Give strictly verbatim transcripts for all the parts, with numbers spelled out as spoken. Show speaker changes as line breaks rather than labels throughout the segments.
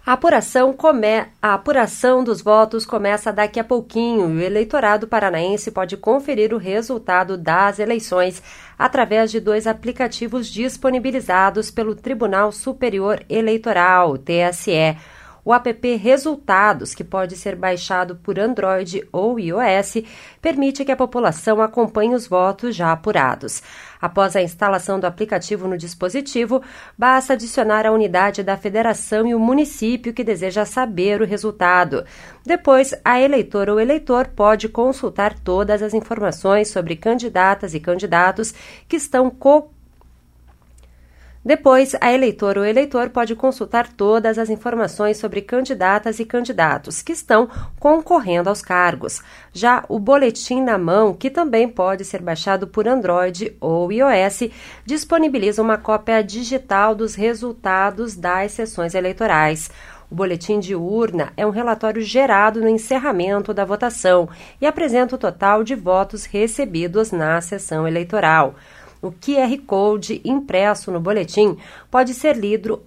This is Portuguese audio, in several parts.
A apuração, come... a apuração dos votos começa daqui a pouquinho e o eleitorado paranaense pode conferir o resultado das eleições através de dois aplicativos disponibilizados pelo Tribunal Superior Eleitoral, T S E. O app Resultados, que pode ser baixado por Android ou iOS, permite que a população acompanhe os votos já apurados. Após a instalação do aplicativo no dispositivo, basta adicionar a unidade da federação e o município que deseja saber o resultado. Depois, a eleitora ou eleitor pode consultar todas as informações sobre candidatas e candidatos que estão co Depois, a eleitora ou eleitor pode consultar todas as informações sobre candidatas e candidatos que estão concorrendo aos cargos. Já o boletim na mão, que também pode ser baixado por Android ou iOS, disponibiliza uma cópia digital dos resultados das sessões eleitorais. O boletim de urna é um relatório gerado no encerramento da votação e apresenta o total de votos recebidos na sessão eleitoral. O Q R Code impresso no boletim pode ser lido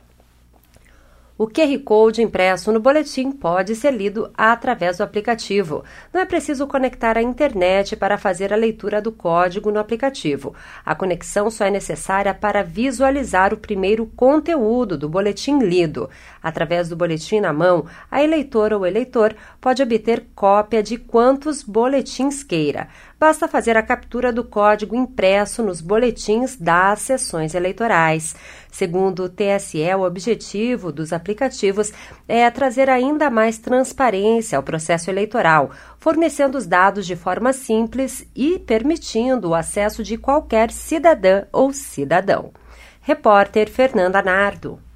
O Q R Code impresso no boletim pode ser lido através do aplicativo. Não é preciso conectar a internet para fazer a leitura do código no aplicativo. A conexão só é necessária para visualizar o primeiro conteúdo do boletim lido. Através do boletim na mão, a eleitora ou eleitor pode obter cópia de quantos boletins queira. Basta fazer a captura do código impresso nos boletins das sessões eleitorais. Segundo o T S E, o objetivo dos aplicativos é trazer ainda mais transparência ao processo eleitoral, fornecendo os dados de forma simples e permitindo o acesso de qualquer cidadã ou cidadão. Repórter Fernanda Nardo.